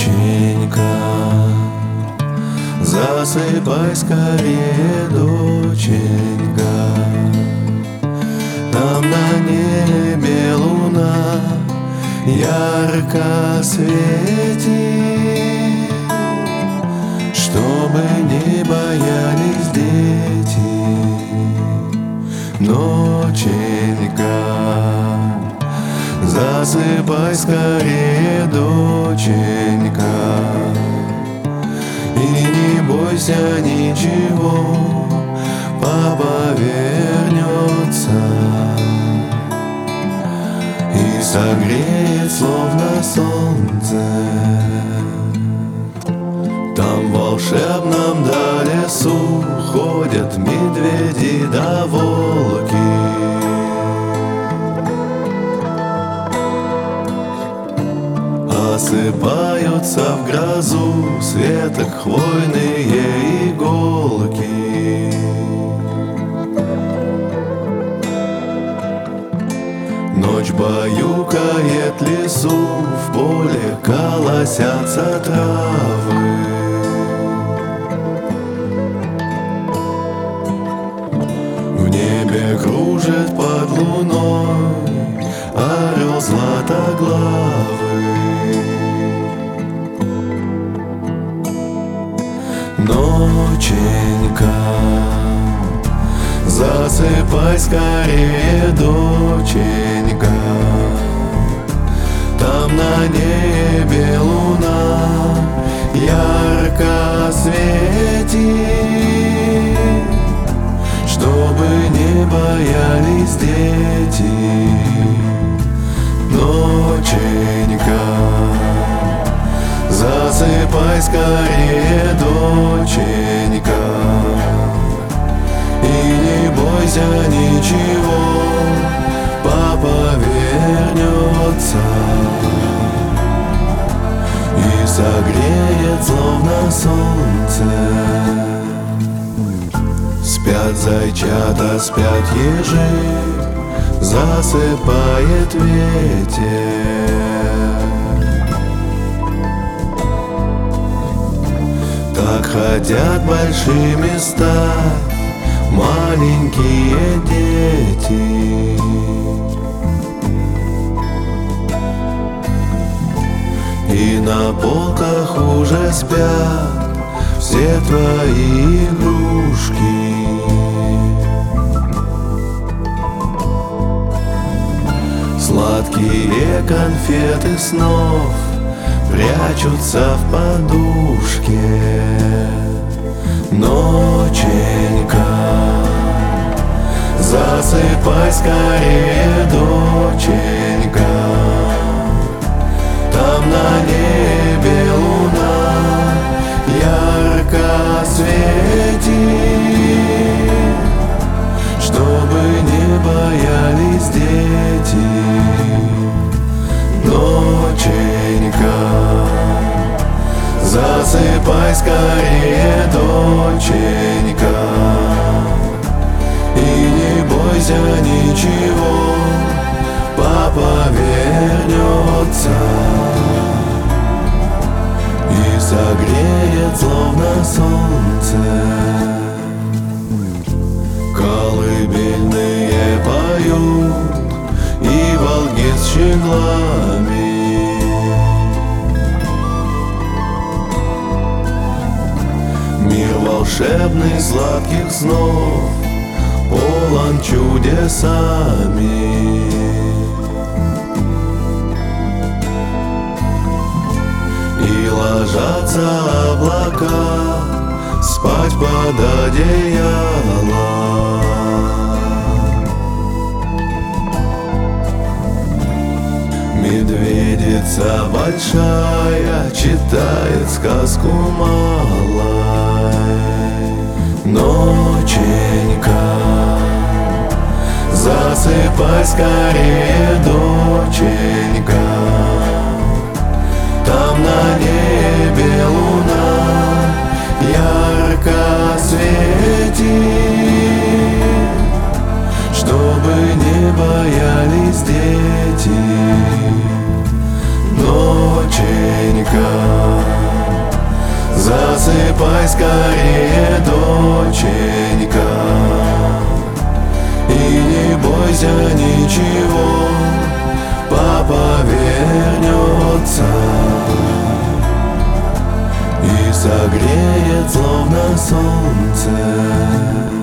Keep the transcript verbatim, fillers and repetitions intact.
Доченька, засыпай скорее, доченька. Там на небе луна ярко светит, чтобы не боялись дети. Ноченька, засыпай скорее, доченька. И не бойся ничего, папа вернется и согреет, словно солнце. Там в волшебном да лесу ходят медведи да волки. Осыпаются в грозу с веток хвойные иголки. Ночь баюкает лесу, в поле колосятся травы. В небе кружит под луной орел златоглавый. Ноченька, засыпай скорее, доченька. Там на небе луна ярко светит, чтобы не боялись дети. Ноченька, засыпай скорее, доченька. И не бойся ничего, папа вернется и согреет, словно солнце. Спят зайчата, спят ежи, засыпает ветер. Так хотят большими стать маленькие дети. И на полках уже спят все твои игрушки. Сладкие конфеты снов прячутся в подушке. Ноченька, засыпай скорее, доченька. Там на небе луна ярко светит, чтобы не боялись дети. Ноченька, засыпай скорее, доченька. И не бойся ничего, папа вернется и согреет, словно солнце. Колыбельные поют и волки с щеглами. Мир волшебный сладких снов полон чудесами. И ложатся облака спать под одеяло. Медведица большая читает сказку малой. Ноченька, засыпай скорее, доченька. Там на небе луна ярко светит, чтобы не боялись дети. Ноченька, Ступай скорее, доченька, и не бойся ничего, папа вернется и согреет, словно солнце.